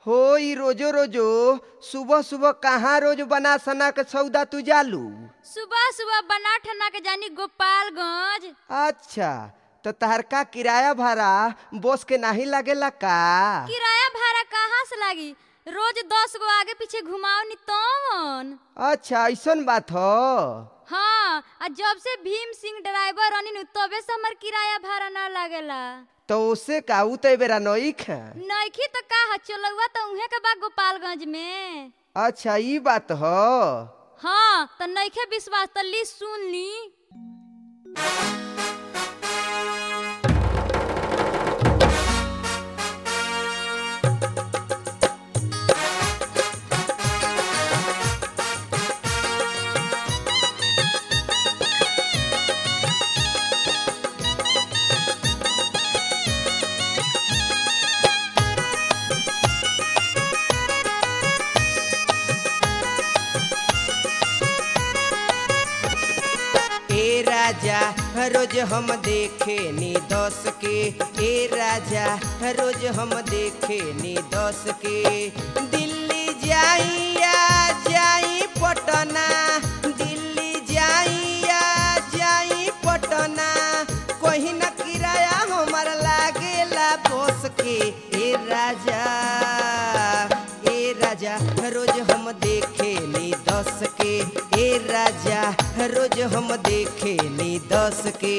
हो ई रोजो रोजो सुबह सुबह कहाँ रोज बना सना के सौदा तू जालू। सुबह सुबह बना ठना के जानी गोपालगंज। अच्छा तो तहर का किराया भाड़ा बस के नहीं लगेला का? किराया भाड़ा कहाँ से लागी? रोज 10 गो आगे पीछे घुमाओ नी तवन। अच्छा ऐसन बात हो। हाँ, आ जब से भीम सिंह ड्राइवर रनी नु तबे से हमर किराया भाड़ा ना लागेला। तो उससे का उ तो बेरा नईख है। नइखी तो का ह चलौवा तो उहे के बा गोपालगंज में। अच्छा ई बात हो। हाँ तो नइखे विश्वास तो ली सुन ली। राजा रोज हम देखे नी 10 के। ए राजा रोज हम देखे नी 10 के। दिल्ली जाइया जाई पटना, दिल्ली जाइया जाई पटना, कहीं न किराया हमार लागेला बस के। ए राजा रोज हम देखे नी 10 के। ए राजा रोज हम देखे नी 10 के।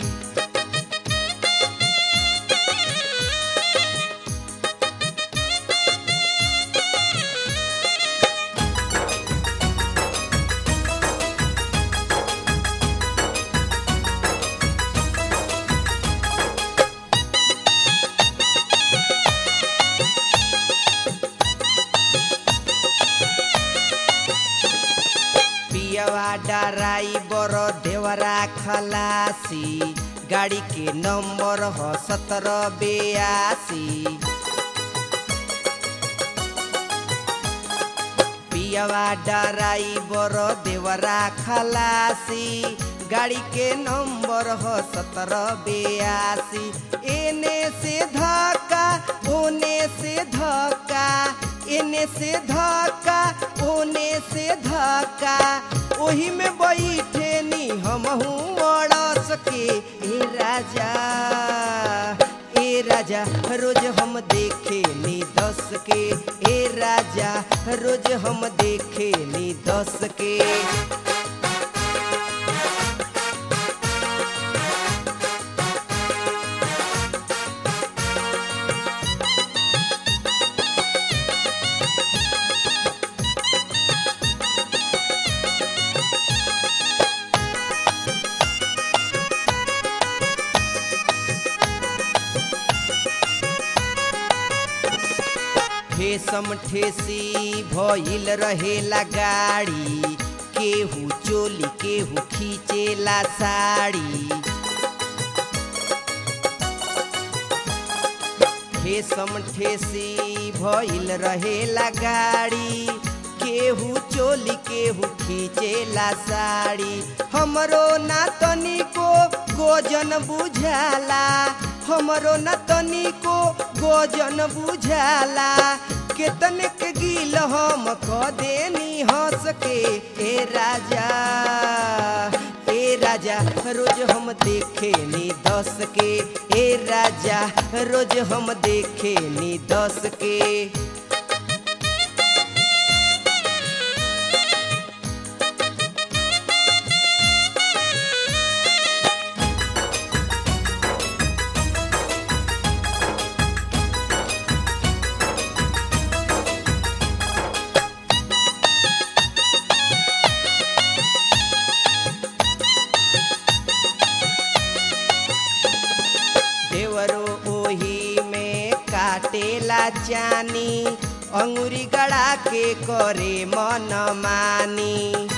ड्राइवर देवरा खलासी, गाड़ी के नंबर हो 1782। पियावा ड्राइवर देवरा खलासी, गाड़ी के नंबर हो 1782। एने से धक्का ओने से धक्का, एने से धक्का ओने से धक्का, ओही में बैठे नी हमहू अड़स के। ए राजा रोज हम देखे नी 10 के। ए राजा रोज हम देखे नी 10 के। ठेसम ठेसी भइल रहेला गाड़ी, केहू चोली केहू खींचेला साड़ी। ठेसम ठेसी भइल रहेला गाड़ी, केहू चोली केहू खींचेला साड़ी। हमरो ना तनिको गोजन बुझाला, हमरो न तनिको गोजन बुझाला, केतने के गिल हम क देनी हंस के। ए राजा रोज हम देखे नी 10 के। ए राजा रोज हम देखे नी 10 के। काटेला चानी, अंगूरी गड़ा के करे मन मानी।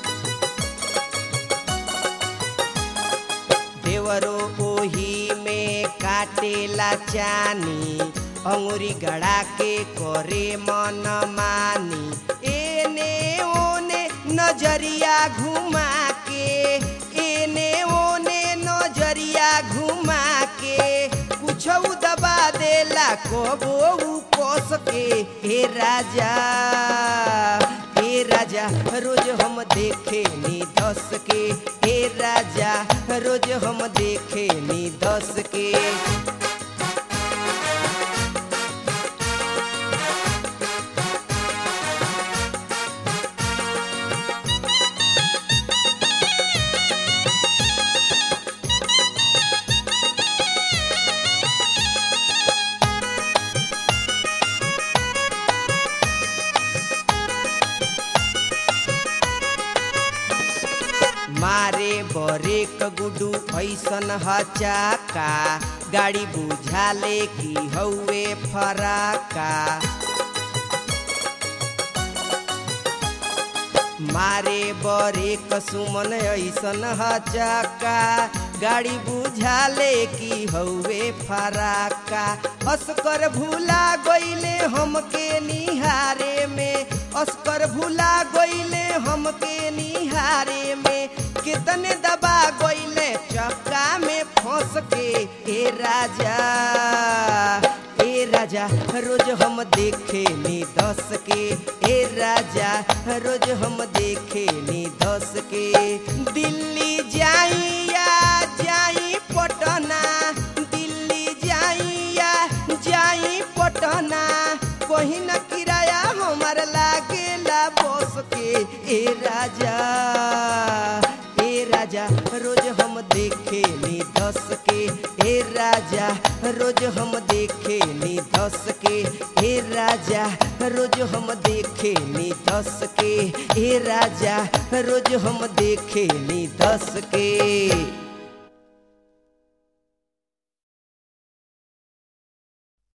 देवरो ओही में काटेला चानी, अंगूरी गड़ा के करे मन मानी। एने ओने नजरिया घुमा के, एने ओने नजरिया घुमा के, कुछ दबा देला कबो ऊ कस के। ए राजा रोज हम देखे नी 10 के। ए राजा रोज हम देखे नी 10 के। मारे बरेक गुडू ऐसन हचाका, गाड़ी बुझाले की हौवे फराका। मारे बरेक सुमन ऐसन हचाका, गाड़ी बुझाले की हौवे फराका। अस्कर भूला गईले हमके निहारे में, अस्कर भूला गईले हमके निहारे में। कितने दबा गईले चक्का में फंस के। ए राजा रोज हम देखे नी 10 के। ए राजा रोज हम देखे नी 10 के। दिल्ली जाई या जाई पटना, दिल्ली जाई या जाई पटना, कहीं न किराया हमार लागेला बस के। ए राजा रोज हम देखे नी 10 के। ए राजा रोज हम देखे नी 10 के। ए राजा रोज हम देखे नी 10 के। ए राजा रोज हम देखे नी 10 के।